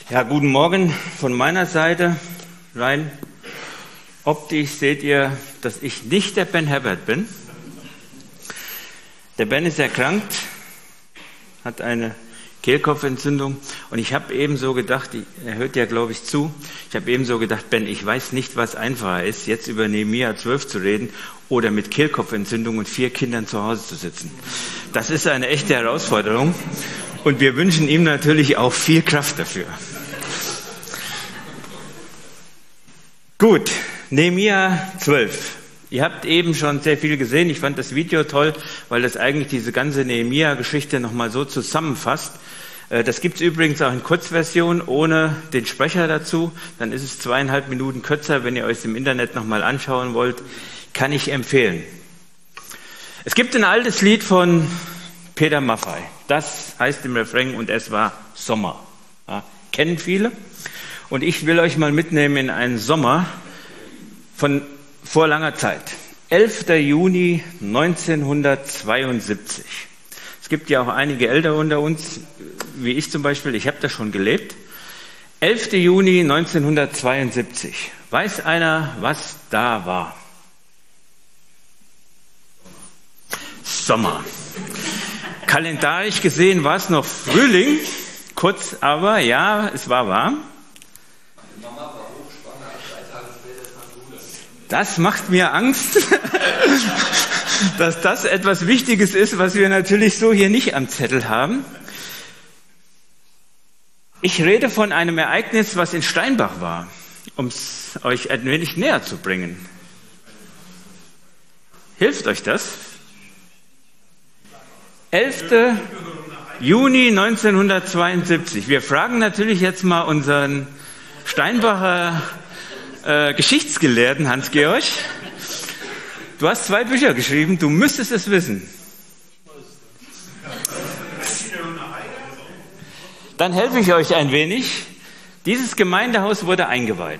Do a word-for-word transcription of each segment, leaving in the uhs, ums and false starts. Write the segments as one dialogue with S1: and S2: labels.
S1: Ja, guten Morgen von meiner Seite. Rein optisch seht ihr, dass ich nicht der Ben Herbert bin. Der Ben ist erkrankt, hat eine Kehlkopfentzündung und ich habe eben so gedacht, er hört ja glaube ich zu, ich habe eben so gedacht, Ben, ich weiß nicht, was einfacher ist, jetzt über Nehemia zwölf zu reden oder mit Kehlkopfentzündung und vier Kindern zu Hause zu sitzen. Das ist eine echte Herausforderung und wir wünschen ihm natürlich auch viel Kraft dafür. Gut, Nehemia zwölf. Ihr habt eben schon sehr viel gesehen. Ich fand das Video toll, weil das eigentlich diese ganze Nehemia-Geschichte nochmal so zusammenfasst. Das gibt es übrigens auch in Kurzversion ohne den Sprecher dazu. Dann ist es zweieinhalb Minuten kürzer. Wenn ihr euch im Internet nochmal anschauen wollt, kann ich empfehlen. Es gibt ein altes Lied von Peter Maffay. Das heißt im Refrain, und es war Sommer. Ja, kennen viele. Und ich will euch mal mitnehmen in einen Sommer von vor langer Zeit. elfter Juni neunzehnhundertzweiundsiebzig. Es gibt ja auch einige Ältere unter uns, wie ich zum Beispiel, ich habe da schon gelebt. elfter Juni neunzehnhundertzweiundsiebzig. Weiß einer, was da war? Sommer. Kalendarisch gesehen war es noch Frühling, kurz aber, ja, es war warm. Das macht mir Angst, dass das etwas Wichtiges ist, was wir natürlich so hier nicht am Zettel haben. Ich rede von einem Ereignis, was in Steinbach war, um es euch ein wenig näher zu bringen. Hilft euch das? elfter Juni neunzehnhundertzweiundsiebzig. Wir fragen natürlich jetzt mal unseren Steinbacher Äh, Geschichtsgelehrten Hans-Georg. Du hast zwei Bücher geschrieben, du müsstest es wissen. Dann helfe ich euch ein wenig. Dieses Gemeindehaus wurde eingeweiht.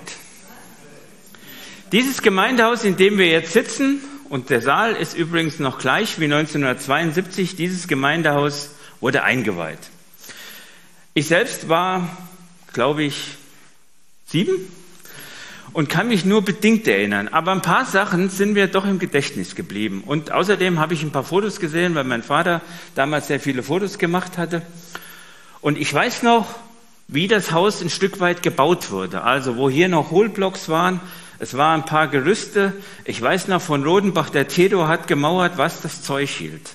S1: Dieses Gemeindehaus, in dem wir jetzt sitzen, und der Saal ist übrigens noch gleich wie neunzehnhundertzweiundsiebzig, dieses Gemeindehaus wurde eingeweiht. Ich selbst war, glaube ich, sieben. Und kann mich nur bedingt erinnern. Aber ein paar Sachen sind mir doch im Gedächtnis geblieben. Und außerdem habe ich ein paar Fotos gesehen, weil mein Vater damals sehr viele Fotos gemacht hatte. Und ich weiß noch, wie das Haus ein Stück weit gebaut wurde. Also wo hier noch Hohlblocks waren, es waren ein paar Gerüste. Ich weiß noch von Rodenbach, der Theodor hat gemauert, was das Zeug hielt.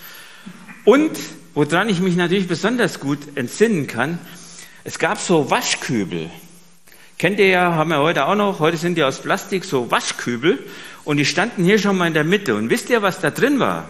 S1: Und woran ich mich natürlich besonders gut entsinnen kann, es gab so Waschkübel. Kennt ihr ja, haben wir heute auch noch, heute sind die aus Plastik, so Waschkübel und die standen hier schon mal in der Mitte. Und wisst ihr, was da drin war?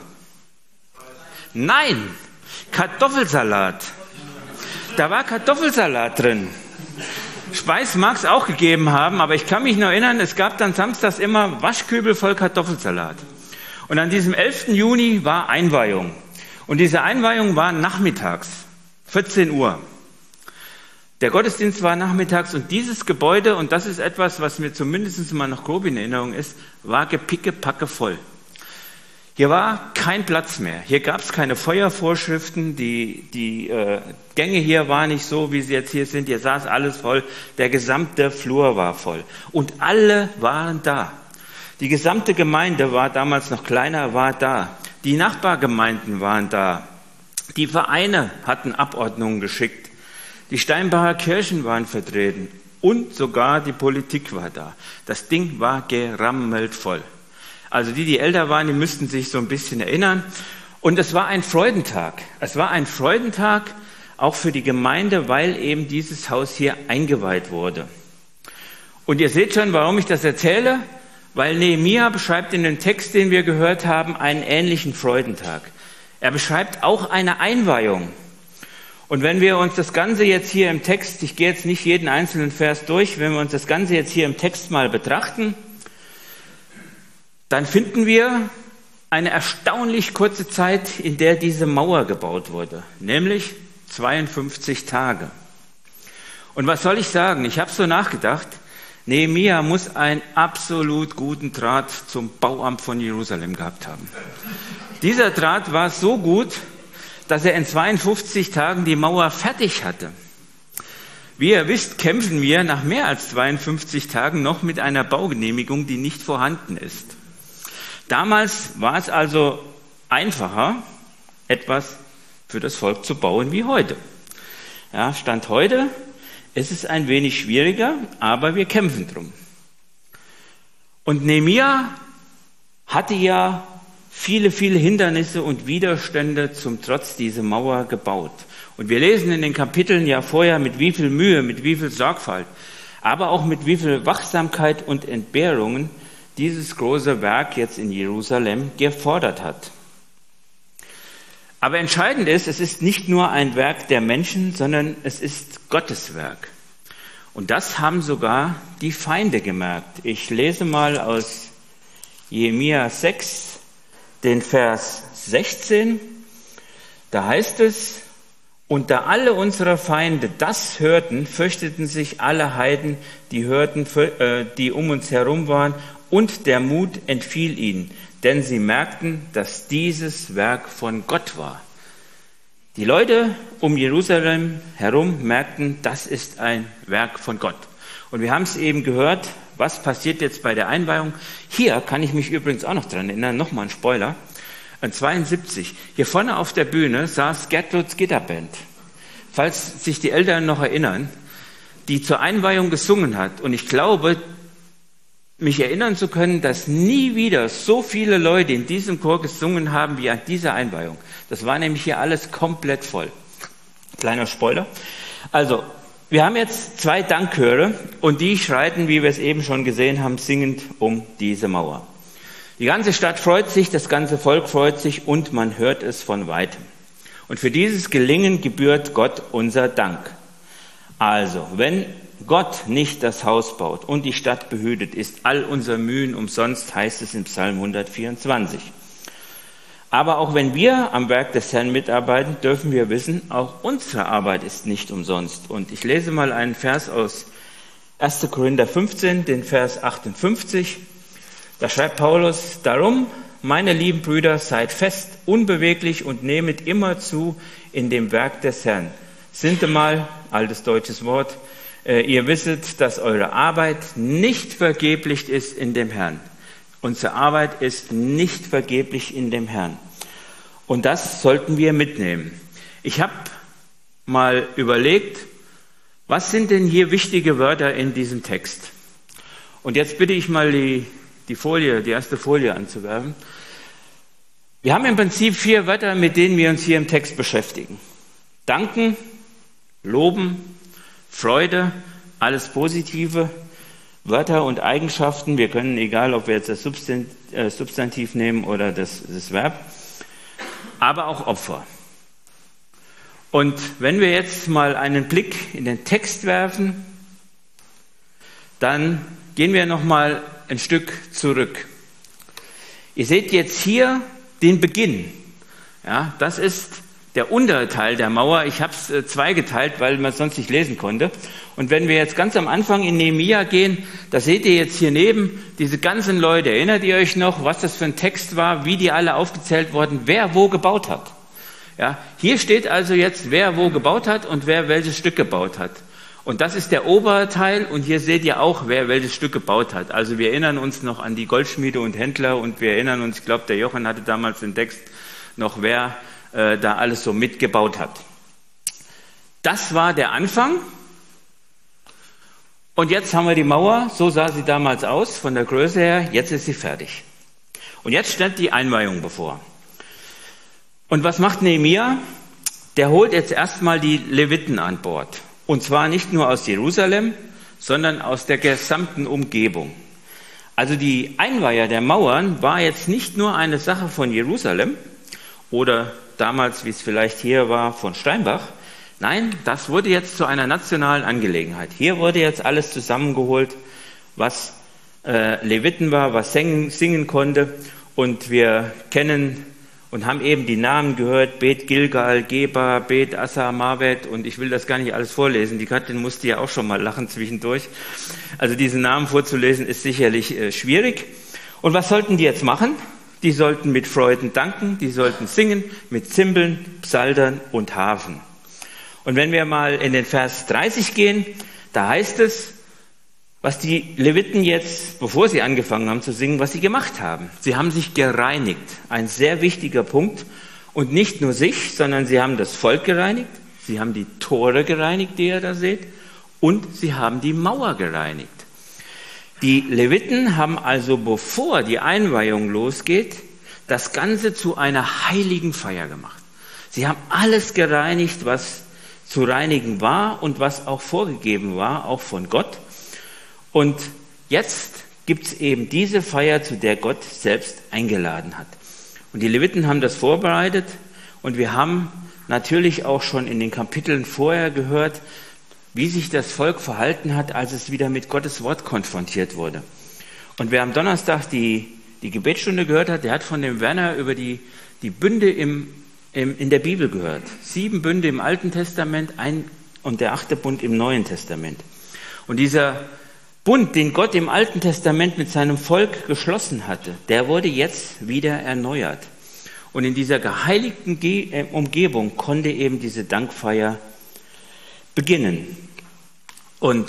S1: Nein, Kartoffelsalat. Da war Kartoffelsalat drin. Speis mag es auch gegeben haben, aber ich kann mich noch erinnern, es gab dann samstags immer Waschkübel voll Kartoffelsalat. Und an diesem elften Juni war Einweihung. Und diese Einweihung war nachmittags, vierzehn Uhr. Der Gottesdienst war nachmittags und dieses Gebäude, und das ist etwas, was mir zumindest mal noch grob in Erinnerung ist, war gepickepacke voll. Hier war kein Platz mehr. Hier gab es keine Feuervorschriften. Die, die äh, Gänge hier waren nicht so, wie sie jetzt hier sind. Hier saß alles voll. Der gesamte Flur war voll. Und alle waren da. Die gesamte Gemeinde war damals noch kleiner, war da. Die Nachbargemeinden waren da. Die Vereine hatten Abordnungen geschickt. Die Steinbacher Kirchen waren vertreten und sogar die Politik war da. Das Ding war gerammelt voll. Also die, die älter waren, die müssten sich so ein bisschen erinnern. Und es war ein Freudentag. Es war ein Freudentag auch für die Gemeinde, weil eben dieses Haus hier eingeweiht wurde. Und ihr seht schon, warum ich das erzähle, weil Nehemia beschreibt in dem Text, den wir gehört haben, einen ähnlichen Freudentag. Er beschreibt auch eine Einweihung. Und wenn wir uns das Ganze jetzt hier im Text, ich gehe jetzt nicht jeden einzelnen Vers durch, wenn wir uns das Ganze jetzt hier im Text mal betrachten, dann finden wir eine erstaunlich kurze Zeit, in der diese Mauer gebaut wurde, nämlich zweiundfünfzig Tage. Und was soll ich sagen? Ich habe so nachgedacht, Nehemia muss einen absolut guten Draht zum Bauamt von Jerusalem gehabt haben. Dieser Draht war so gut, dass er in zweiundfünfzig Tagen die Mauer fertig hatte. Wie ihr wisst, kämpfen wir nach mehr als zweiundfünfzig Tagen noch mit einer Baugenehmigung, die nicht vorhanden ist. Damals war es also einfacher, etwas für das Volk zu bauen wie heute. Ja, Stand heute ist es ein wenig schwieriger, aber wir kämpfen drum. Und Nehemia hatte ja viele, viele Hindernisse und Widerstände zum Trotz diese Mauer gebaut. Und wir lesen in den Kapiteln ja vorher, mit wie viel Mühe, mit wie viel Sorgfalt, aber auch mit wie viel Wachsamkeit und Entbehrungen dieses große Werk jetzt in Jerusalem gefordert hat. Aber entscheidend ist, es ist nicht nur ein Werk der Menschen, sondern es ist Gottes Werk. Und das haben sogar die Feinde gemerkt. Ich lese mal aus Jeremia sechs, den Vers sechzehn. Da heißt es: Und da alle unsere Feinde das hörten, fürchteten sich alle Heiden, die hörten, die um uns herum waren, und der Mut entfiel ihnen, denn sie merkten, dass dieses Werk von Gott war. Die Leute um Jerusalem herum merkten, das ist ein Werk von Gott. Und wir haben es eben gehört, was passiert jetzt bei der Einweihung. Hier kann ich mich übrigens auch noch dran erinnern, nochmal ein Spoiler. zweiundsiebzig, hier vorne auf der Bühne saß Gertruds Gitterband. Falls sich die Eltern noch erinnern, die zur Einweihung gesungen hat. Und ich glaube, mich erinnern zu können, dass nie wieder so viele Leute in diesem Chor gesungen haben wie an dieser Einweihung. Das war nämlich hier alles komplett voll. Kleiner Spoiler. Also, wir haben jetzt zwei Dankchöre und die schreiten, wie wir es eben schon gesehen haben, singend um diese Mauer. Die ganze Stadt freut sich, das ganze Volk freut sich und man hört es von weitem. Und für dieses Gelingen gebührt Gott unser Dank. Also, wenn Gott nicht das Haus baut und die Stadt behütet, ist all unser Mühen umsonst, heißt es im Psalm hundertvierundzwanzig. Aber auch wenn wir am Werk des Herrn mitarbeiten, dürfen wir wissen, auch unsere Arbeit ist nicht umsonst. Und ich lese mal einen Vers aus erster Korinther fünfzehn, den Vers achtundfünfzig. Da schreibt Paulus: Darum, meine lieben Brüder, seid fest, unbeweglich und nehmet immer zu in dem Werk des Herrn. Sintemal, altes deutsches Wort, äh, ihr wisset, dass eure Arbeit nicht vergeblich ist in dem Herrn. Unsere Arbeit ist nicht vergeblich in dem Herrn. Und das sollten wir mitnehmen. Ich habe mal überlegt, was sind denn hier wichtige Wörter in diesem Text? Und jetzt bitte ich mal die, die Folie, die erste Folie anzuwerfen. Wir haben im Prinzip vier Wörter, mit denen wir uns hier im Text beschäftigen. Danken, loben, Freude, alles Positive, Wörter und Eigenschaften. Wir können, egal ob wir jetzt das Substantiv nehmen oder das, das Verb, aber auch Opfer. Und wenn wir jetzt mal einen Blick in den Text werfen, dann gehen wir noch mal ein Stück zurück. Ihr seht jetzt hier den Beginn. Ja, das ist der untere Teil der Mauer. Ich habe es zweigeteilt, weil man es sonst nicht lesen konnte. Und wenn wir jetzt ganz am Anfang in Nehemia gehen, da seht ihr jetzt hier neben diese ganzen Leute. Erinnert ihr euch noch, was das für ein Text war, wie die alle aufgezählt wurden, wer wo gebaut hat? Ja, hier steht also jetzt, wer wo gebaut hat und wer welches Stück gebaut hat. Und das ist der obere Teil und hier seht ihr auch, wer welches Stück gebaut hat. Also wir erinnern uns noch an die Goldschmiede und Händler und wir erinnern uns, ich glaube, der Jochen hatte damals den Text noch, wer äh, da alles so mitgebaut hat. Das war der Anfang. Und jetzt haben wir die Mauer, so sah sie damals aus, von der Größe her, jetzt ist sie fertig. Und jetzt steht die Einweihung bevor. Und was macht Nehemia? Der holt jetzt erstmal die Leviten an Bord. Und zwar nicht nur aus Jerusalem, sondern aus der gesamten Umgebung. Also die Einweiher der Mauern war jetzt nicht nur eine Sache von Jerusalem oder damals, wie es vielleicht hier war, von Steinbach. Nein, das wurde jetzt zu einer nationalen Angelegenheit. Hier wurde jetzt alles zusammengeholt, was äh, Leviten war, was singen, singen konnte. Und wir kennen und haben eben die Namen gehört: Bet Gilgal, Geba, Bet Assa, Mavet. Und ich will das gar nicht alles vorlesen. Die Katrin musste ja auch schon mal lachen zwischendurch. Also diese Namen vorzulesen ist sicherlich äh, schwierig. Und was sollten die jetzt machen? Die sollten mit Freuden danken, die sollten singen mit Zimbeln, Psaltern und Harfen. Und wenn wir mal in den Vers dreißig gehen, da heißt es, was die Leviten jetzt, bevor sie angefangen haben zu singen, was sie gemacht haben. Sie haben sich gereinigt. Ein sehr wichtiger Punkt. Und nicht nur sich, sondern sie haben das Volk gereinigt. Sie haben die Tore gereinigt, die ihr da seht. Und sie haben die Mauer gereinigt. Die Leviten haben also, bevor die Einweihung losgeht, das Ganze zu einer heiligen Feier gemacht. Sie haben alles gereinigt, was zu reinigen war und was auch vorgegeben war, auch von Gott. Und jetzt gibt es eben diese Feier, zu der Gott selbst eingeladen hat. Und die Leviten haben das vorbereitet und wir haben natürlich auch schon in den Kapiteln vorher gehört, wie sich das Volk verhalten hat, als es wieder mit Gottes Wort konfrontiert wurde. Und wer am Donnerstag die, die Gebetsstunde gehört hat, der hat von dem Werner über die, die Bünde im, im, in der Bibel gehört. Sieben Bünde im Alten Testament ein, und der achte Bund im Neuen Testament. Und dieser Bund, den Gott im Alten Testament mit seinem Volk geschlossen hatte, der wurde jetzt wieder erneuert. Und in dieser geheiligten Ge- Umgebung konnte eben diese Dankfeier beginnen. Und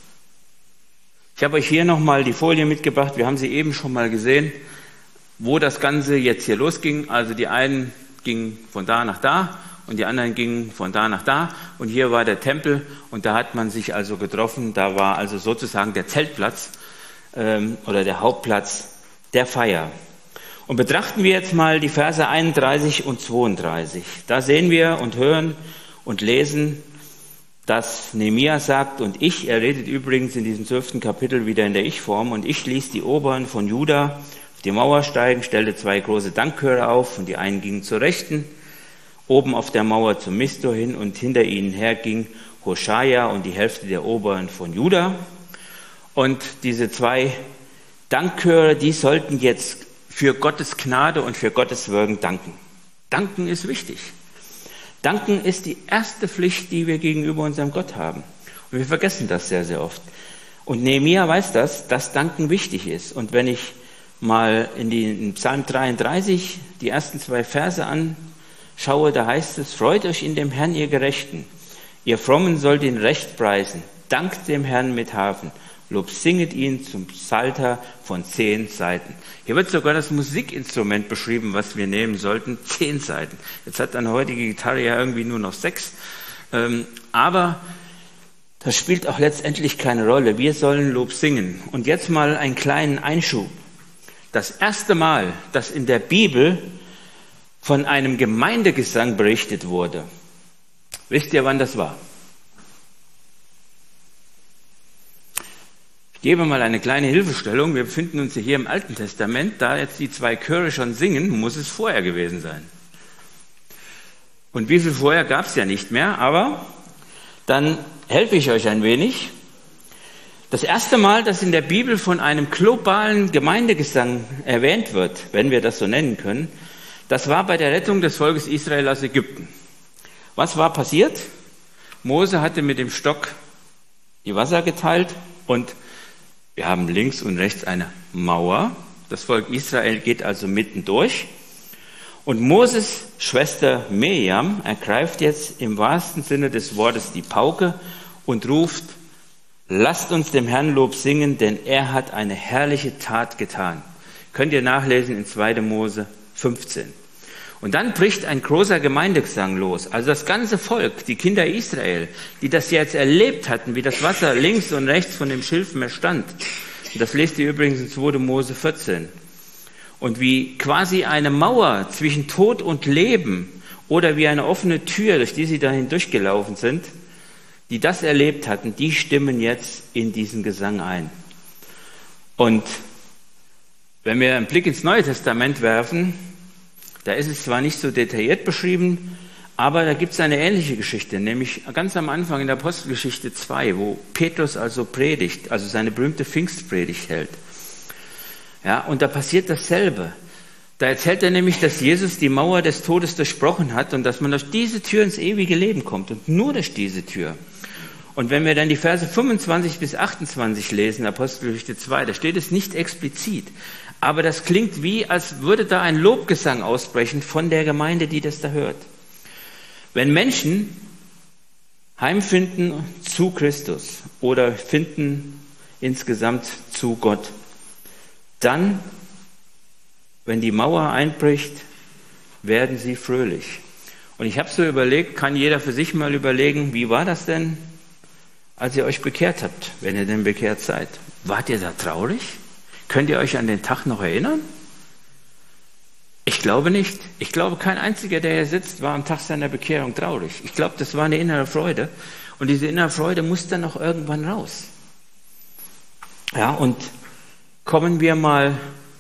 S1: ich habe euch hier nochmal die Folie mitgebracht. Wir haben sie eben schon mal gesehen, wo das Ganze jetzt hier losging. Also die einen gingen von da nach da und die anderen gingen von da nach da. Und hier war der Tempel und da hat man sich also getroffen. Da war also sozusagen der Zeltplatz ähm, oder der Hauptplatz der Feier. Und betrachten wir jetzt mal die Verse einunddreißig und zweiunddreißig. Da sehen wir und hören und lesen, dass Nehemia sagt, und ich, er redet übrigens in diesem zwölften Kapitel wieder in der Ich-Form, und ich ließ die Oberen von Juda auf die Mauer steigen, stellte zwei große Dankchöre auf, und die einen gingen zur Rechten, oben auf der Mauer zum Mistor hin, und hinter ihnen her ging Hoshaja und die Hälfte der Oberen von Juda. Und diese zwei Dankchöre, die sollten jetzt für Gottes Gnade und für Gottes Wirken danken. Danken ist wichtig. Danken ist die erste Pflicht, die wir gegenüber unserem Gott haben. Und wir vergessen das sehr, sehr oft. Und Nehemia weiß das, dass Danken wichtig ist. Und wenn ich mal in, die, in Psalm dreiunddreißig die ersten zwei Verse anschaue, da heißt es, freut euch in dem Herrn, ihr Gerechten. Ihr Frommen sollt ihn recht preisen. Dankt dem Herrn mit Harfen. Lob singet ihn zum Psalter von zehn Seiten. Hier wird sogar das Musikinstrument beschrieben, was wir nehmen sollten. Zehn Seiten. Jetzt hat eine heutige Gitarre ja irgendwie nur noch sechs. Ähm, aber das spielt auch letztendlich keine Rolle. Wir sollen Lob singen. Und jetzt mal einen kleinen Einschub. Das erste Mal, dass in der Bibel von einem Gemeindegesang berichtet wurde, wisst ihr, wann das war? Ich gebe mal eine kleine Hilfestellung. Wir befinden uns hier im Alten Testament. Da jetzt die zwei Chöre schon singen, muss es vorher gewesen sein. Und wie viel vorher gab es ja nicht mehr, aber dann helfe ich euch ein wenig. Das erste Mal, dass in der Bibel von einem globalen Gemeindegesang erwähnt wird, wenn wir das so nennen können, das war bei der Rettung des Volkes Israel aus Ägypten. Was war passiert? Mose hatte mit dem Stock die Wasser geteilt und wir haben links und rechts eine Mauer. Das Volk Israel geht also mitten durch. Und Moses Schwester Mirjam ergreift jetzt im wahrsten Sinne des Wortes die Pauke und ruft, lasst uns dem Herrn Lob singen, denn er hat eine herrliche Tat getan. Könnt ihr nachlesen in zweiter Mose fünfzehn. Und dann bricht ein großer Gemeindegesang los. Also das ganze Volk, die Kinder Israel, die das jetzt erlebt hatten, wie das Wasser links und rechts von dem Schilfmeer stand. Und das lest ihr übrigens in zweiter Mose vierzehn. Und wie quasi eine Mauer zwischen Tod und Leben oder wie eine offene Tür, durch die sie da hindurchgelaufen sind, die das erlebt hatten, die stimmen jetzt in diesen Gesang ein. Und wenn wir einen Blick ins Neue Testament werfen, da ist es zwar nicht so detailliert beschrieben, aber da gibt es eine ähnliche Geschichte, nämlich ganz am Anfang in der Apostelgeschichte zwei, wo Petrus also predigt, also seine berühmte Pfingstpredigt hält. Ja, und da passiert dasselbe. Da erzählt er nämlich, dass Jesus die Mauer des Todes durchbrochen hat und dass man durch diese Tür ins ewige Leben kommt und nur durch diese Tür. Und wenn wir dann die Verse fünfundzwanzig bis achtundzwanzig lesen, Apostelgeschichte zwei, da steht es nicht explizit, aber das klingt wie, als würde da ein Lobgesang ausbrechen von der Gemeinde, die das da hört. Wenn Menschen Heimfinden zu Christus oder finden insgesamt zu Gott. Dann, wenn die Mauer einbricht, werden sie fröhlich. Und ich habe so überlegt, kann jeder für sich mal überlegen, wie war das denn, als ihr euch bekehrt habt, wenn ihr denn bekehrt seid? Wart ihr da traurig? Könnt ihr euch an den Tag noch erinnern? Ich glaube nicht. Ich glaube, kein einziger, der hier sitzt, war am Tag seiner Bekehrung traurig. Ich glaube, das war eine innere Freude. Und diese innere Freude muss dann auch irgendwann raus. Ja, und kommen wir mal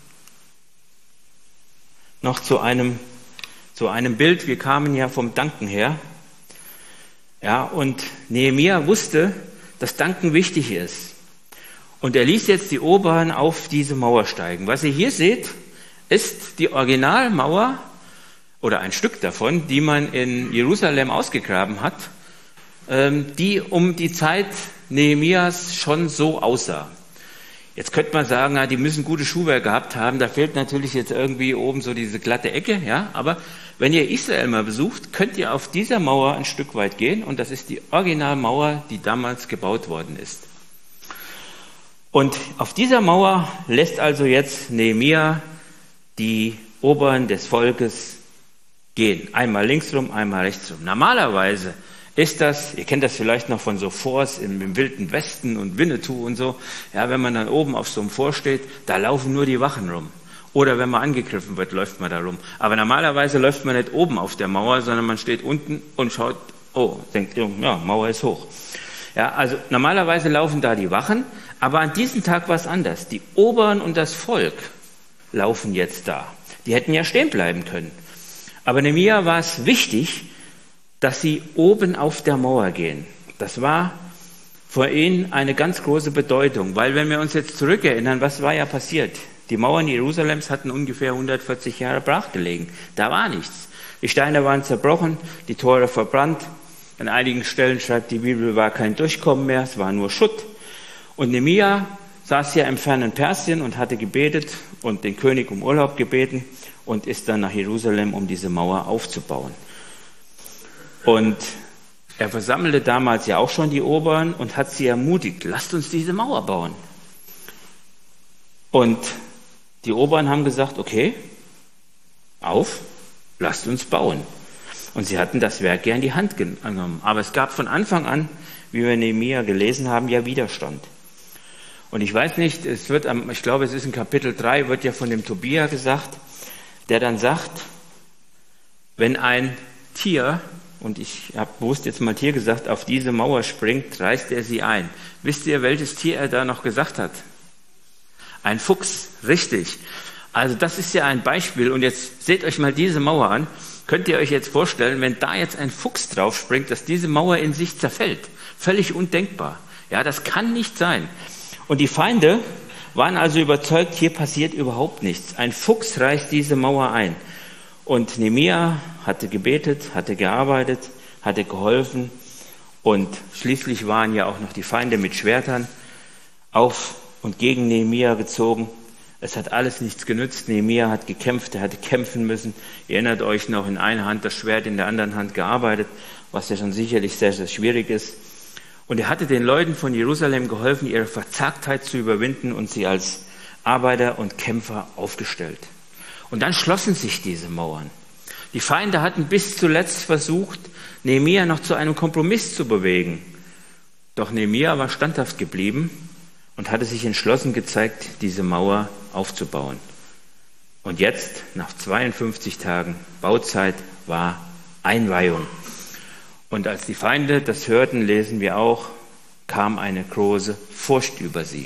S1: noch zu einem, zu einem Bild. Wir kamen ja vom Danken her. Ja, und Nehemia wusste, dass Danken wichtig ist. Und er ließ jetzt die Oberen auf diese Mauer steigen. Was ihr hier seht, ist die Originalmauer oder ein Stück davon, die man in Jerusalem ausgegraben hat, die um die Zeit Nehemias schon so aussah. Jetzt könnte man sagen, ja, die müssen gute Schuhwerk gehabt haben, da fehlt natürlich jetzt irgendwie oben so diese glatte Ecke, ja, aber wenn ihr Israel mal besucht, könnt ihr auf dieser Mauer ein Stück weit gehen und das ist die Originalmauer, die damals gebaut worden ist. Und auf dieser Mauer lässt also jetzt Nehemia die Oberen des Volkes gehen. Einmal links rum, einmal rechts rum. Normalerweise ist das, ihr kennt das vielleicht noch von so Forts im, im Wilden Westen und Winnetou und so, ja, wenn man dann oben auf so einem Fort steht, da laufen nur die Wachen rum. Oder wenn man angegriffen wird, läuft man da rum. Aber normalerweise läuft man nicht oben auf der Mauer, sondern man steht unten und schaut, oh, denkt, ja, Mauer ist hoch. Ja, also normalerweise laufen da die Wachen, aber an diesem Tag war es anders. Die Oberen und das Volk laufen jetzt da. Die hätten ja stehen bleiben können. Aber Nehemia war es wichtig, dass sie oben auf der Mauer gehen. Das war für ihn eine ganz große Bedeutung, weil wenn wir uns jetzt zurückerinnern, was war ja passiert? Die Mauern Jerusalems hatten ungefähr hundertvierzig Jahre brachgelegen. Da war nichts. Die Steine waren zerbrochen, die Tore verbrannt. An einigen Stellen schreibt die Bibel, war kein Durchkommen mehr, es war nur Schutt. Und Nehemia saß ja im fernen Persien und hatte gebetet und den König um Urlaub gebeten und ist dann nach Jerusalem, um diese Mauer aufzubauen. Und er versammelte damals ja auch schon die Oberen und hat sie ermutigt, lasst uns diese Mauer bauen. Und die Oberen haben gesagt, okay, auf, lasst uns bauen. Und sie hatten das Werk ja in die Hand genommen. Aber es gab von Anfang an, wie wir in Nehemia gelesen haben, ja Widerstand. Und ich weiß nicht, es wird, am, ich glaube, es ist in Kapitel drei, wird ja von dem Tobia gesagt, der dann sagt, wenn ein Tier, und ich habe bewusst jetzt mal Tier gesagt, auf diese Mauer springt, reißt er sie ein. Wisst ihr, welches Tier er da noch gesagt hat? Ein Fuchs, richtig. Also das ist ja ein Beispiel. Und jetzt seht euch mal diese Mauer an. Könnt ihr euch jetzt vorstellen, wenn da jetzt ein Fuchs drauf springt, dass diese Mauer in sich zerfällt? Völlig undenkbar. Ja, das kann nicht sein. Und die Feinde waren also überzeugt, hier passiert überhaupt nichts. Ein Fuchs reißt diese Mauer ein. Und Nehemia hatte gebetet, hatte gearbeitet, hatte geholfen. Und schließlich waren ja auch noch die Feinde mit Schwertern auf und gegen Nehemia gezogen. Es hat alles nichts genützt. Nehemia hat gekämpft, er hatte kämpfen müssen. Ihr erinnert euch noch, in einer Hand das Schwert, in der anderen Hand gearbeitet, was ja schon sicherlich sehr, sehr schwierig ist. Und er hatte den Leuten von Jerusalem geholfen, ihre Verzagtheit zu überwinden und sie als Arbeiter und Kämpfer aufgestellt. Und dann schlossen sich diese Mauern. Die Feinde hatten bis zuletzt versucht, Nehemia noch zu einem Kompromiss zu bewegen. Doch Nehemia war standhaft geblieben und hatte sich entschlossen gezeigt, diese Mauer aufzubauen. Und jetzt, nach zweiundfünfzig Tagen Bauzeit, war Einweihung. Und als die Feinde das hörten, lesen wir auch, kam eine große Furcht über sie.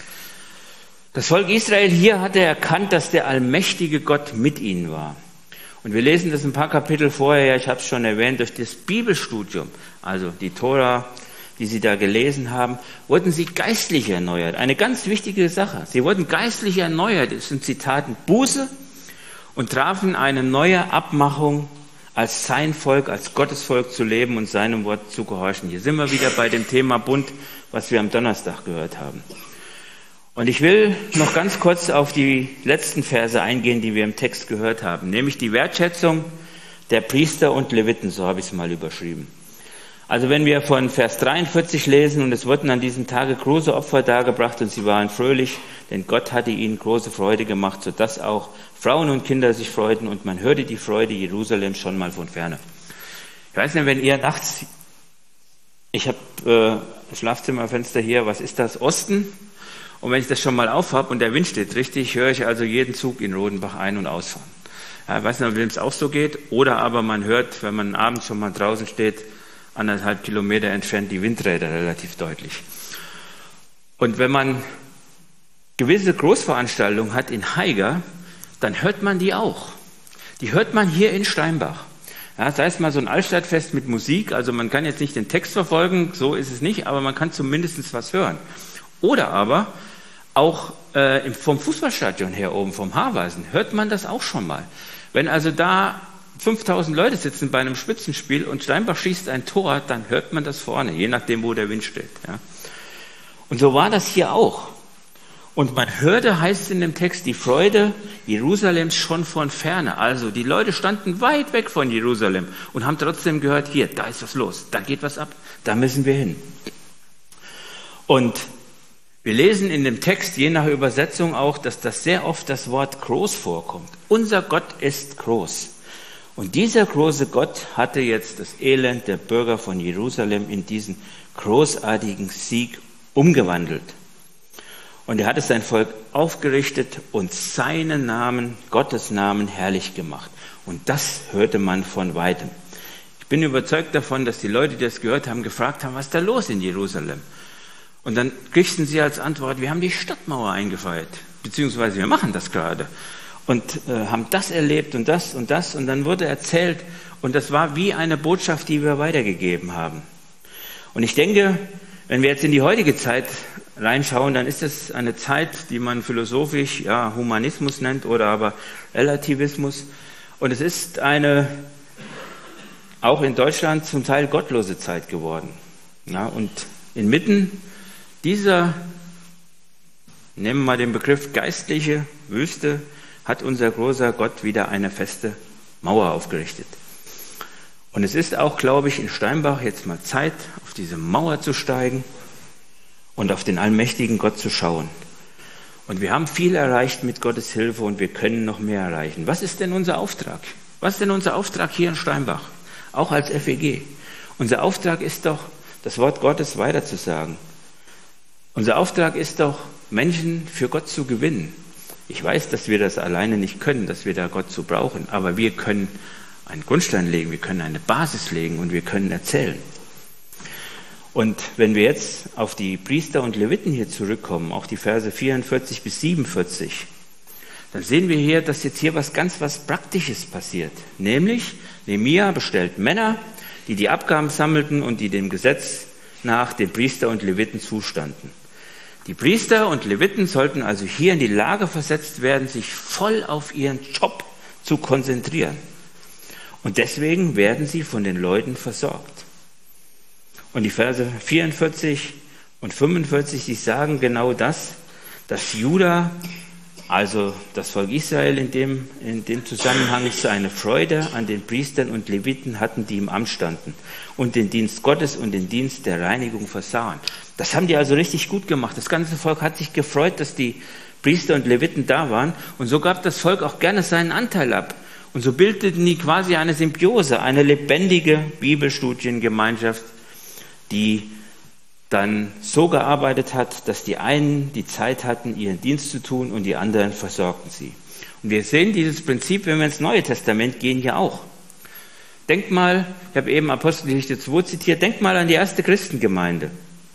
S1: Das Volk Israel hier hatte erkannt, dass der allmächtige Gott mit ihnen war. Und wir lesen das ein paar Kapitel vorher, ja, ich habe es schon erwähnt, durch das Bibelstudium, also die Tora, die sie da gelesen haben, wurden sie geistlich erneuert. Eine ganz wichtige Sache. Sie wurden geistlich erneuert, das sind Zitaten Buße, und trafen eine neue Abmachung, als sein Volk, als Gottes Volk zu leben und seinem Wort zu gehorchen. Hier sind wir wieder bei dem Thema Bund, was wir am Donnerstag gehört haben. Und ich will noch ganz kurz auf die letzten Verse eingehen, die wir im Text gehört haben, nämlich die Wertschätzung der Priester und Leviten, so habe ich es mal überschrieben. Also wenn wir von Vers dreiundvierzig lesen, und es wurden an diesem Tage große Opfer dargebracht und sie waren fröhlich, denn Gott hatte ihnen große Freude gemacht, sodass auch Frauen und Kinder sich freuten und man hörte die Freude Jerusalems schon mal von ferne. Ich weiß nicht, wenn ihr nachts, ich habe äh, Schlafzimmerfenster hier, was ist das? Osten. Und wenn ich das schon mal aufhab und der Wind steht richtig, höre ich also jeden Zug in Rodenbach ein- und ausfahren. Ja, ich weiß nicht, wem es auch so geht. Oder aber man hört, wenn man abends schon mal draußen steht, anderthalb Kilometer entfernt die Windräder relativ deutlich. Und wenn man gewisse Großveranstaltungen hat in Haiger, dann hört man die auch. Die hört man hier in Steinbach. Ja, sei es mal so ein Altstadtfest mit Musik, also man kann jetzt nicht den Text verfolgen, so ist es nicht, aber man kann zumindest was hören. Oder aber auch äh, vom Fußballstadion her oben, vom Haarweisen, hört man das auch schon mal. Wenn also da fünftausend Leute sitzen bei einem Spitzenspiel und Steinbach schießt ein Tor, dann hört man das vorne, je nachdem, wo der Wind steht. Ja. Und so war das hier auch. Und man hörte, heißt es in dem Text, die Freude Jerusalems schon von ferne. Also die Leute standen weit weg von Jerusalem und haben trotzdem gehört, hier, da ist was los, da geht was ab, da müssen wir hin. Und wir lesen in dem Text, je nach Übersetzung auch, dass das sehr oft das Wort groß vorkommt. Unser Gott ist groß. Und dieser große Gott hatte jetzt das Elend der Bürger von Jerusalem in diesen großartigen Sieg umgewandelt. Und er hatte sein Volk aufgerichtet und seinen Namen, Gottes Namen, herrlich gemacht. Und das hörte man von weitem. Ich bin überzeugt davon, dass die Leute, die das gehört haben, gefragt haben, was ist da los in Jerusalem? Und dann kriegten sie als Antwort, wir haben die Stadtmauer eingeweiht, beziehungsweise wir machen das gerade. Und äh, haben das erlebt und das und das. Und dann wurde erzählt, und das war wie eine Botschaft, die wir weitergegeben haben. Und ich denke, wenn wir jetzt in die heutige Zeit reinschauen, dann ist es eine Zeit, die man philosophisch ja, Humanismus nennt oder aber Relativismus. Und es ist eine, auch in Deutschland, zum Teil gottlose Zeit geworden. Ja, und inmitten dieser, nehmen wir mal den Begriff geistliche Wüste, hat unser großer Gott wieder eine feste Mauer aufgerichtet. Und es ist auch, glaube ich, in Steinbach jetzt mal Zeit, auf diese Mauer zu steigen und auf den allmächtigen Gott zu schauen. Und wir haben viel erreicht mit Gottes Hilfe und wir können noch mehr erreichen. Was ist denn unser Auftrag? Was ist denn unser Auftrag hier in Steinbach? Auch als F E G. Unser Auftrag ist doch, das Wort Gottes weiterzusagen. Unser Auftrag ist doch, Menschen für Gott zu gewinnen. Ich weiß, dass wir das alleine nicht können, dass wir da Gott zu brauchen, aber wir können einen Grundstein legen, wir können eine Basis legen und wir können erzählen. Und wenn wir jetzt auf die Priester und Leviten hier zurückkommen, auch die Verse vierundvierzig bis siebenundvierzig, dann sehen wir hier, dass jetzt hier was ganz was Praktisches passiert. Nämlich, Nehemia bestellt Männer, die die Abgaben sammelten und die dem Gesetz nach den Priester und Leviten zustanden. Die Priester und Leviten sollten also hier in die Lage versetzt werden, sich voll auf ihren Job zu konzentrieren. Und deswegen werden sie von den Leuten versorgt. Und die Verse vierundvierzig und fünfundvierzig, die sagen genau das, dass Juda, also das Volk Israel in dem, in dem Zusammenhang, seine Freude an den Priestern und Leviten hatten, die im Amt standen und den Dienst Gottes und den Dienst der Reinigung versahen. Das haben die also richtig gut gemacht. Das ganze Volk hat sich gefreut, dass die Priester und Leviten da waren. Und so gab das Volk auch gerne seinen Anteil ab. Und so bildeten die quasi eine Symbiose, eine lebendige Bibelstudiengemeinschaft, die dann so gearbeitet hat, dass die einen die Zeit hatten, ihren Dienst zu tun und die anderen versorgten sie. Und wir sehen dieses Prinzip, wenn wir ins Neue Testament gehen, hier auch. Denkt mal, ich habe eben Apostelgeschichte zwei zitiert, denkt mal an die erste Christengemeinde.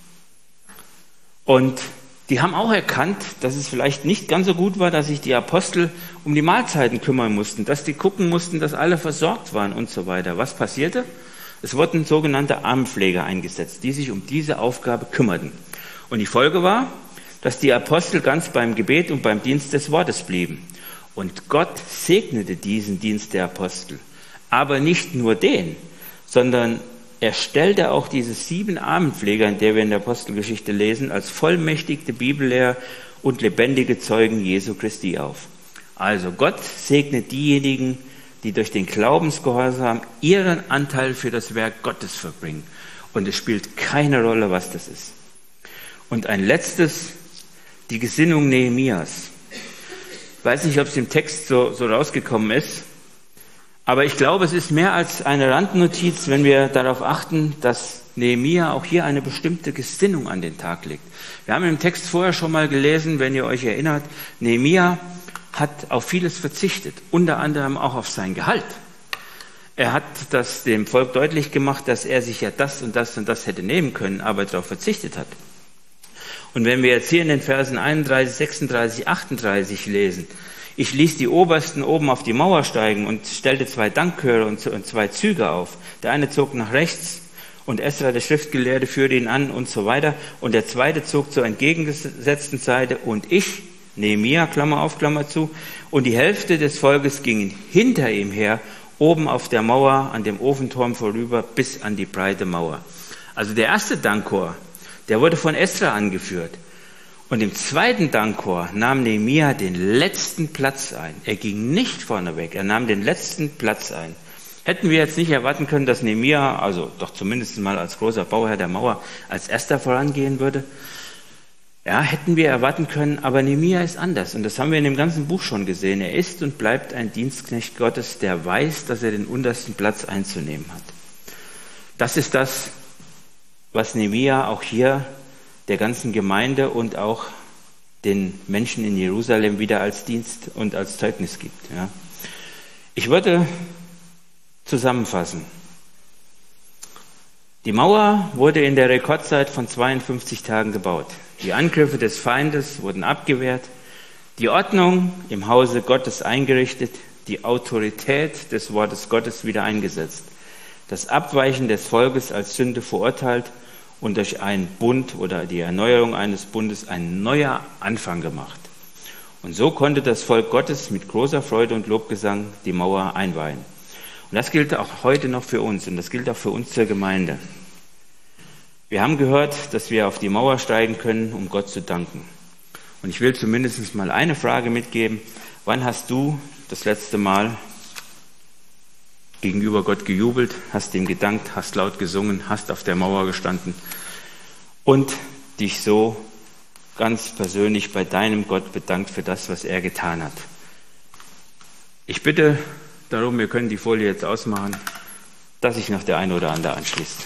S1: Und die haben auch erkannt, dass es vielleicht nicht ganz so gut war, dass sich die Apostel um die Mahlzeiten kümmern mussten, dass die gucken mussten, dass alle versorgt waren und so weiter. Was passierte? Es wurden sogenannte Armenpfleger eingesetzt, die sich um diese Aufgabe kümmerten. Und die Folge war, dass die Apostel ganz beim Gebet und beim Dienst des Wortes blieben. Und Gott segnete diesen Dienst der Apostel. Aber nicht nur den, sondern er stellte auch diese sieben Armenpfleger, in der wir in der Apostelgeschichte lesen, als vollmächtigte Bibellehrer und lebendige Zeugen Jesu Christi auf. Also Gott segnet diejenigen, die durch den Glaubensgehorsam ihren Anteil für das Werk Gottes verbringen. Und es spielt keine Rolle, was das ist. Und ein letztes, die Gesinnung Nehemias. Ich weiß nicht, ob es im Text so, so rausgekommen ist, aber ich glaube, es ist mehr als eine Randnotiz, wenn wir darauf achten, dass Nehemia auch hier eine bestimmte Gesinnung an den Tag legt. Wir haben im Text vorher schon mal gelesen, wenn ihr euch erinnert, Nehemia hat auf vieles verzichtet, unter anderem auch auf sein Gehalt. Er hat das dem Volk deutlich gemacht, dass er sich ja das und das und das hätte nehmen können, aber darauf verzichtet hat. Und wenn wir jetzt hier in den Versen einunddreißig, sechsunddreißig, achtunddreißig lesen, ich ließ die Obersten oben auf die Mauer steigen und stellte zwei Dankchöre und zwei Züge auf. Der eine zog nach rechts und Esra, der Schriftgelehrte, führte ihn an und so weiter. Und der zweite zog zur entgegengesetzten Seite und ich, Nehemia, Klammer auf, Klammer zu, und die Hälfte des Volkes gingen hinter ihm her, oben auf der Mauer an dem Ofenturm vorüber bis an die breite Mauer. Also der erste Dankchor, der wurde von Esra angeführt. Und im zweiten Dankchor nahm Nehemia den letzten Platz ein. Er ging nicht vorne weg, er nahm den letzten Platz ein. Hätten wir jetzt nicht erwarten können, dass Nehemia, also doch zumindest mal als großer Bauherr der Mauer, als erster vorangehen würde? Ja, hätten wir erwarten können, aber Nehemia ist anders. Und das haben wir in dem ganzen Buch schon gesehen. Er ist und bleibt ein Dienstknecht Gottes, der weiß, dass er den untersten Platz einzunehmen hat. Das ist das, was Nehemia auch hier der ganzen Gemeinde und auch den Menschen in Jerusalem wieder als Dienst und als Zeugnis gibt. Ja. Ich würde zusammenfassen. Die Mauer wurde in der Rekordzeit von zweiundfünfzig Tagen gebaut. Die Angriffe des Feindes wurden abgewehrt, die Ordnung im Hause Gottes eingerichtet, die Autorität des Wortes Gottes wieder eingesetzt, das Abweichen des Volkes als Sünde verurteilt und durch einen Bund oder die Erneuerung eines Bundes ein neuer Anfang gemacht. Und so konnte das Volk Gottes mit großer Freude und Lobgesang die Mauer einweihen. Und das gilt auch heute noch für uns und das gilt auch für uns zur Gemeinde. Wir haben gehört, dass wir auf die Mauer steigen können, um Gott zu danken. Und ich will zumindest mal eine Frage mitgeben. Wann hast du das letzte Mal gegenüber Gott gejubelt, hast ihm gedankt, hast laut gesungen, hast auf der Mauer gestanden und dich so ganz persönlich bei deinem Gott bedankt für das, was er getan hat? Ich bitte darum, wir können die Folie jetzt ausmachen, dass sich noch der eine oder andere anschließt.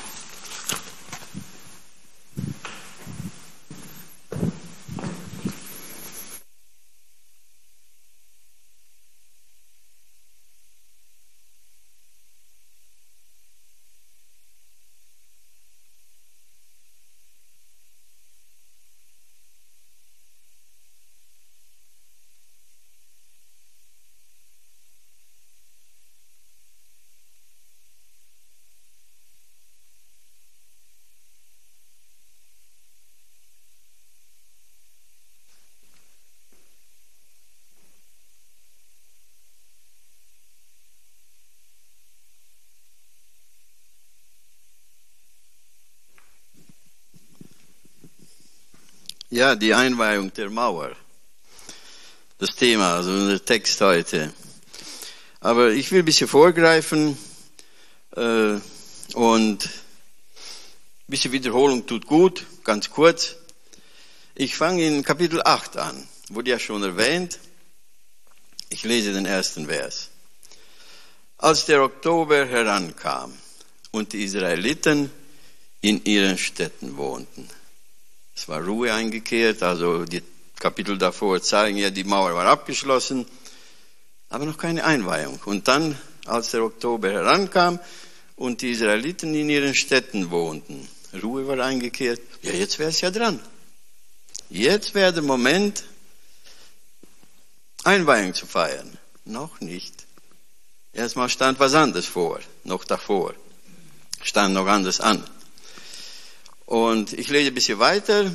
S2: Ja, die Einweihung der Mauer. Das Thema, also unser Text heute. Aber ich will ein bisschen vorgreifen äh, und ein bisschen Wiederholung tut gut, ganz kurz. Ich fange in Kapitel acht an, wurde ja schon erwähnt. Ich lese den ersten Vers. Als der Oktober herankam und die Israeliten in ihren Städten wohnten. Es war Ruhe eingekehrt, also die Kapitel davor zeigen ja, die Mauer war abgeschlossen, aber noch keine Einweihung. Und dann, als der Oktober herankam und die Israeliten in ihren Städten wohnten, Ruhe war eingekehrt, ja, jetzt wäre es ja dran. Jetzt wäre der Moment, Einweihung zu feiern. Noch nicht. Erstmal stand was anderes vor, noch davor. Stand noch anders an. Und ich lese ein bisschen weiter.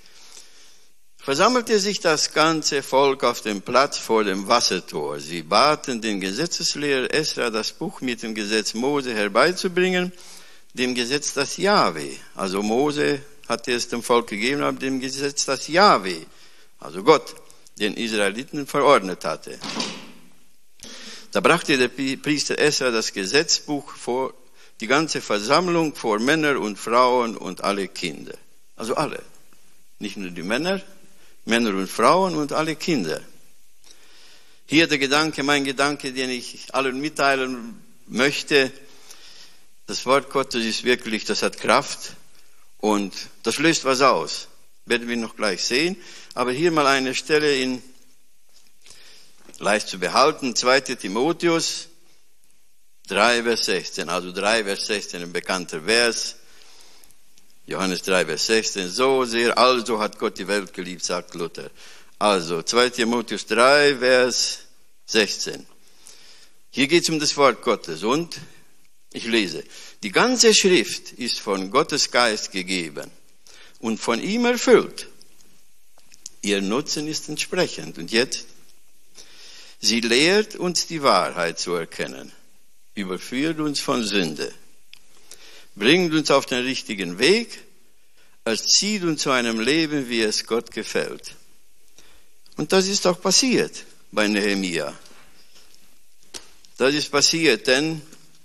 S2: Versammelte sich das ganze Volk auf dem Platz vor dem Wassertor. Sie baten den Gesetzeslehrer Esra, das Buch mit dem Gesetz Mose herbeizubringen, dem Gesetz, das Jahwe, also Mose hatte es dem Volk gegeben, aber dem Gesetz, das Jahwe, also Gott, den Israeliten verordnet hatte. Da brachte der Priester Esra das Gesetzbuch vor die ganze Versammlung vor Männer und Frauen und alle Kinder. Also alle. Nicht nur die Männer, Männer und Frauen und alle Kinder. Hier der Gedanke, mein Gedanke, den ich allen mitteilen möchte. Das Wort Gottes ist wirklich, das hat Kraft und das löst was aus. Werden wir noch gleich sehen. Aber hier mal eine Stelle in, leicht zu behalten, zweiter Timotheus drei, Vers sechzehn. Also drei, Vers sechzehn, ein bekannter Vers. Johannes drei, Vers sechzehn. So sehr, also hat Gott die Welt geliebt, sagt Luther. Also zweiter Timotheus drei, Vers sechzehn. Hier geht es um das Wort Gottes und ich lese. Die ganze Schrift ist von Gottes Geist gegeben und von ihm erfüllt. Ihr Nutzen ist entsprechend. Und jetzt? Sie lehrt uns die Wahrheit zu erkennen, überführt uns von Sünde, bringt uns auf den richtigen Weg, erzieht uns zu einem Leben, wie es Gott gefällt. Und das ist auch passiert bei Nehemia. Das ist passiert, denn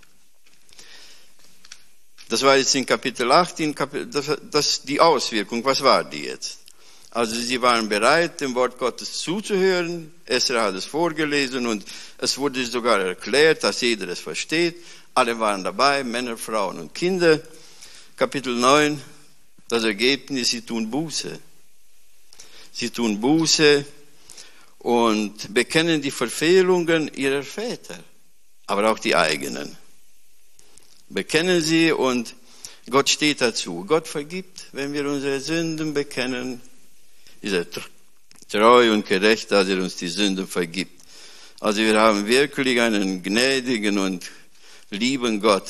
S2: das war jetzt in Kapitel acht, in Kapitel, das, das die Auswirkung, was war die jetzt? Also sie waren bereit, dem Wort Gottes zuzuhören. Esra hat es vorgelesen und es wurde sogar erklärt, dass jeder es versteht. Alle waren dabei, Männer, Frauen und Kinder. Kapitel neun, das Ergebnis, sie tun Buße. Sie tun Buße und bekennen die Verfehlungen ihrer Väter, aber auch die eigenen. Bekennen sie und Gott steht dazu. Gott vergibt, wenn wir unsere Sünden bekennen. Ist er treu und gerecht, dass er uns die Sünden vergibt. Also wir haben wirklich einen gnädigen und lieben Gott.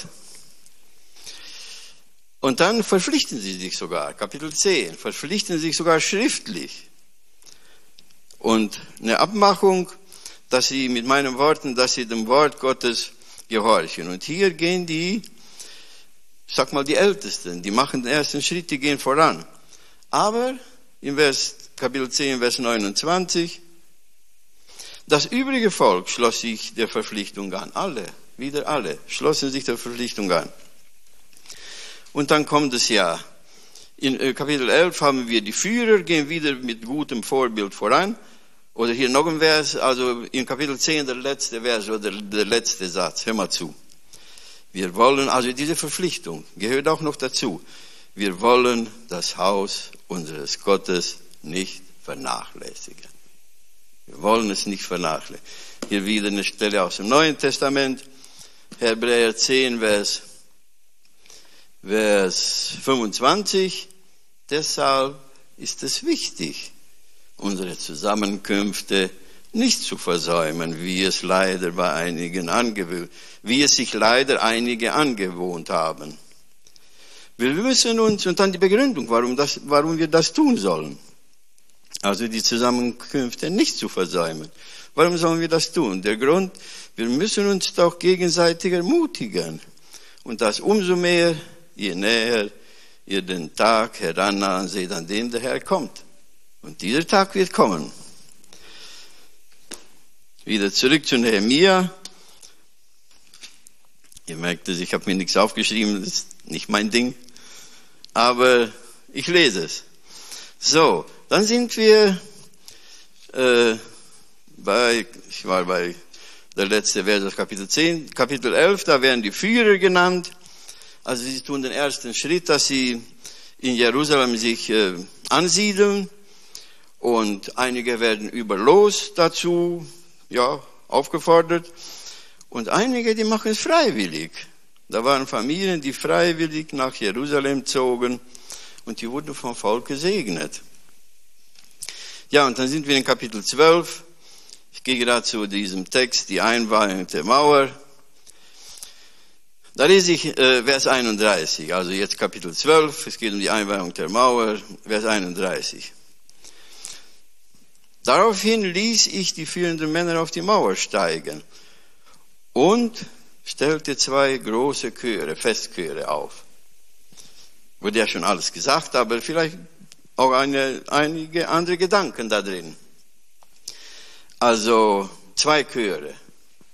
S2: Und dann verpflichten sie sich sogar, Kapitel zehn, verpflichten sich sogar schriftlich. Und eine Abmachung, dass sie mit meinen Worten, dass sie dem Wort Gottes gehorchen. Und hier gehen die, sag mal die Ältesten, die machen den ersten Schritt, die gehen voran. Aber in Vers, Kapitel zehn, Vers neunundzwanzig, das übrige Volk schloss sich der Verpflichtung an. Alle, wieder alle, schlossen sich der Verpflichtung an. Und dann kommt es ja, in Kapitel elf haben wir die Führer, gehen wieder mit gutem Vorbild voran. Oder hier noch ein Vers, also in Kapitel zehn der letzte Vers oder der letzte Satz, hör mal zu. Wir wollen, also diese Verpflichtung gehört auch noch dazu. Wir wollen das Haus unseres Gottes nicht vernachlässigen. Wir wollen es nicht vernachlässigen. Hier wieder eine Stelle aus dem Neuen Testament, Hebräer zehn, Vers, Vers fünfundzwanzig. Deshalb ist es wichtig, unsere Zusammenkünfte nicht zu versäumen, wie es leider bei einigen angewöhnt, wie es sich leider einige angewohnt haben. Wir müssen uns, und dann die Begründung, warum das, warum wir das tun sollen. Also die Zusammenkünfte nicht zu versäumen. Warum sollen wir das tun? Der Grund, wir müssen uns doch gegenseitig ermutigen. Und das umso mehr, je näher ihr den Tag herannahen seht, an dem der Herr kommt. Und dieser Tag wird kommen. Wieder zurück zu Nehemia. Ihr merkt es, ich habe mir nichts aufgeschrieben, das ist nicht mein Ding. Aber ich lese es. So, dann sind wir äh, bei, ich war bei der letzte Vers aus Kapitel zehn, Kapitel elf, da werden die Führer genannt. Also sie tun den ersten Schritt, dass sie in Jerusalem sich äh, ansiedeln. Und einige werden überlos dazu, ja, aufgefordert. Und einige, die machen es freiwillig. Da waren Familien, die freiwillig nach Jerusalem zogen. Und die wurden vom Volk gesegnet. Ja, und dann sind wir in Kapitel zwölf. Ich gehe gerade zu diesem Text, die Einweihung der Mauer. Da lese ich äh, Vers einunddreißig. Also jetzt Kapitel zwölf. Es geht um die Einweihung der Mauer. Vers einunddreißig. Daraufhin ließ ich die führenden Männer auf die Mauer steigen und stellte zwei große Chöre, Festchöre auf. Wurde ja schon alles gesagt, aber vielleicht auch eine, einige andere Gedanken da drin. Also zwei Chöre.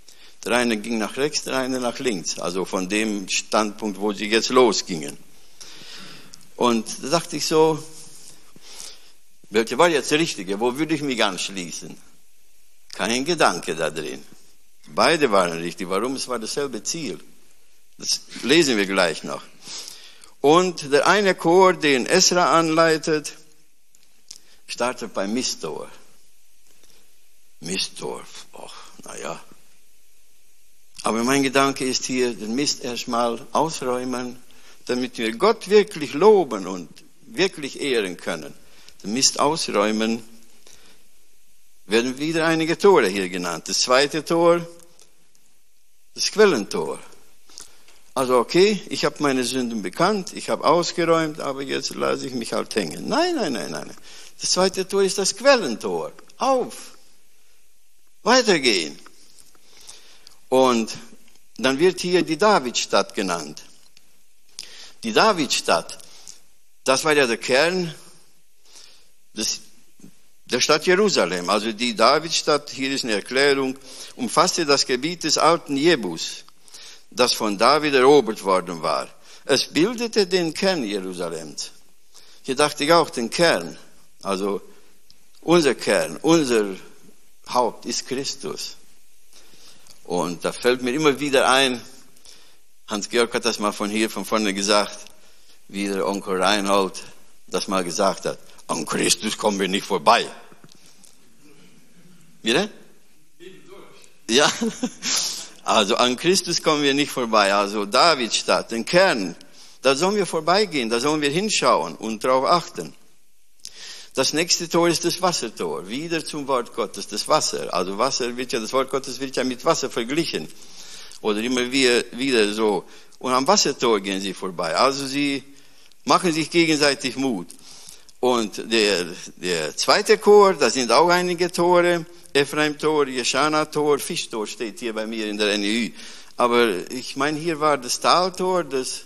S2: Der eine ging nach rechts, der eine nach links. Also von dem Standpunkt, wo sie jetzt losgingen. Und da dachte ich so, welche war jetzt der richtige? Wo würde ich mich anschließen? Kein Gedanke da drin. Beide waren richtig. Warum? Es war dasselbe Ziel. Das lesen wir gleich noch. Und der eine Chor, den Esra anleitet, startet beim Misttor. Misttor, ach, naja. Aber mein Gedanke ist hier, den Mist erstmal ausräumen, damit wir Gott wirklich loben und wirklich ehren können. Den Mist ausräumen, werden wieder einige Tore hier genannt. Das zweite Tor, das Quellentor. Also okay, ich habe meine Sünden bekannt, ich habe ausgeräumt, aber jetzt lasse ich mich halt hängen. Nein, nein, nein, nein. Das zweite Tor ist das Quellentor. Auf, weitergehen. Und dann wird hier die Davidstadt genannt. Die Davidstadt, das war ja der Kern des, der Stadt Jerusalem. Also die Davidstadt, hier ist eine Erklärung, umfasste das Gebiet des alten Jebus, das von David erobert worden war. Es bildete den Kern Jerusalems. Hier dachte ich auch den Kern. Also unser Kern, unser Haupt ist Christus. Und da fällt mir immer wieder ein, Hans-Georg hat das mal von hier, von vorne gesagt, wie der Onkel Reinhold das mal gesagt hat. An Christus kommen wir nicht vorbei. Wieder? Ja, also an Christus kommen wir nicht vorbei. Also Davidstadt, den Kern, da sollen wir vorbeigehen, da sollen wir hinschauen und darauf achten. Das nächste Tor ist das Wassertor, wieder zum Wort Gottes, das Wasser. Also Wasser wird ja, das Wort Gottes wird ja mit Wasser verglichen. Oder immer wieder, wieder so. Und am Wassertor gehen sie vorbei. Also sie machen sich gegenseitig Mut. Und der, der zweite Chor, da sind auch einige Tore. Ephraim-Tor, Jeschana-Tor, Fischtor steht hier bei mir in der N E Ü. Aber ich meine, hier war das Taltor, das,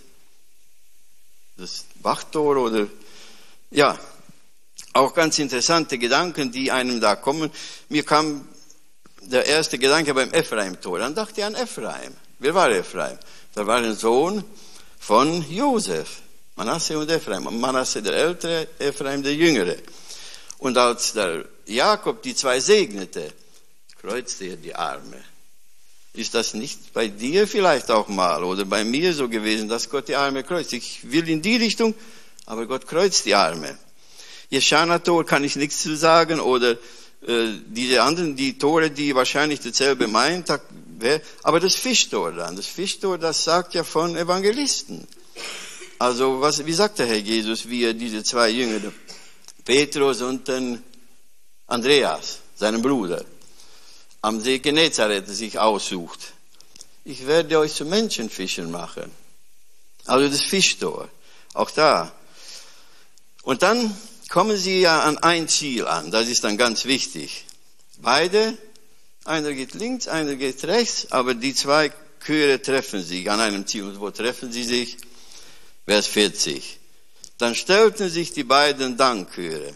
S2: das Wachtor oder, ja, auch ganz interessante Gedanken, die einem da kommen. Mir kam der erste Gedanke beim Ephraim-Tor. Dann dachte ich an Ephraim. Wer war Ephraim? Da war ein Sohn von Josef. Manasse und Ephraim. Manasse der Ältere, Ephraim der Jüngere. Und als der Jakob die zwei segnete, kreuzte er die Arme. Ist das nicht bei dir vielleicht auch mal oder bei mir so gewesen, dass Gott die Arme kreuzt? Ich will in die Richtung, aber Gott kreuzt die Arme. Jeschana-Tor kann ich nichts zu sagen oder äh, diese anderen, die Tore, die wahrscheinlich dasselbe meint, aber das Fischtor dann, das Fischtor, das sagt ja von Evangelisten. Also was, wie sagt der Herr Jesus, wie er diese zwei Jünger, Petrus und den Andreas, seinen Bruder, am See Genezareth sich aussucht. Ich werde euch zu Menschenfischern machen. Also das Fischtor, auch da. Und dann kommen sie ja an ein Ziel an, das ist dann ganz wichtig. Beide, einer geht links, einer geht rechts, aber die zwei Chöre treffen sich an einem Ziel. Und wo treffen sie sich? Vers vierzig. Dann stellten sich die beiden Dankchöre.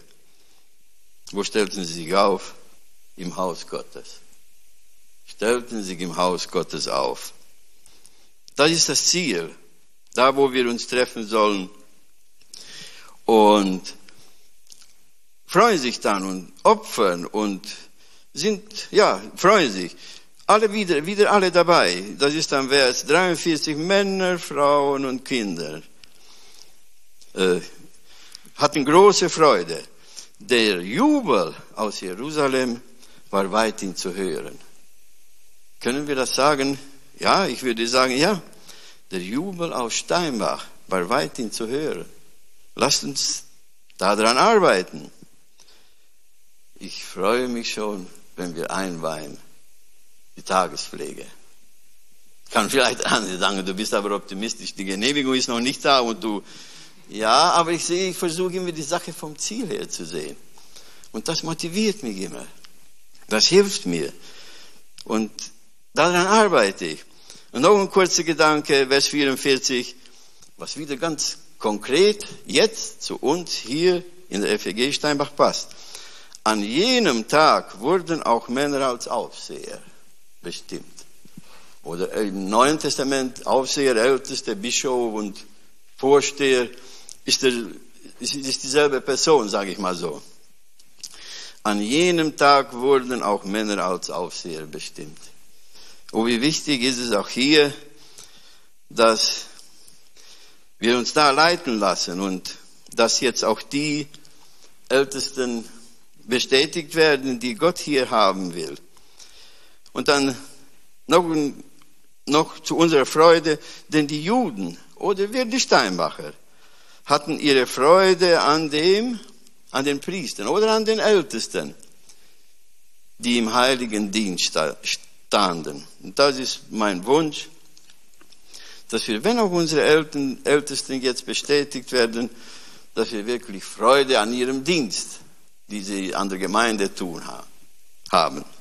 S2: Wo stellten sie sich auf? Im Haus Gottes. Stellten sich im Haus Gottes auf. Das ist das Ziel, da wo wir uns treffen sollen. Und freuen sich dann und opfern und sind, ja, freuen sich. Alle wieder, wieder alle dabei. Das ist dann Vers dreiundvierzig, Männer, Frauen und Kinder. Äh, hatten große Freude. Der Jubel aus Jerusalem war weithin zu hören. Können wir das sagen? Ja, ich würde sagen, ja. Der Jubel aus Steinbach war weithin zu hören. Lasst uns daran arbeiten. Ich freue mich schon, wenn wir einweihen, die Tagespflege. Kann vielleicht andere sagen, du bist aber optimistisch, die Genehmigung ist noch nicht da und du, ja, aber ich sehe, ich versuche immer die Sache vom Ziel her zu sehen. Und das motiviert mich immer. Das hilft mir. Und daran arbeite ich. Und noch ein kurzer Gedanke, Vers vierundvierzig, was wieder ganz konkret jetzt zu uns hier in der F E G Steinbach passt. An jenem Tag wurden auch Männer als Aufseher bestimmt. oder im Neuen Testament Aufseher, Ältester, Bischof und Vorsteher, ist, der, ist dieselbe Person, sage ich mal so. An jenem Tag wurden auch Männer als Aufseher bestimmt. Und wie wichtig ist es auch hier, dass wir uns da leiten lassen und dass jetzt auch die Ältesten bestätigt werden, die Gott hier haben will. Und dann noch, noch zu unserer Freude, denn die Juden oder wir die Steinbacher hatten ihre Freude an dem, an den Priestern oder an den Ältesten, die im heiligen Dienst standen. Und das ist mein Wunsch, dass wir, wenn auch unsere Ältesten jetzt bestätigt werden, dass wir wirklich Freude an ihrem Dienst, die sie an der Gemeinde tun haben.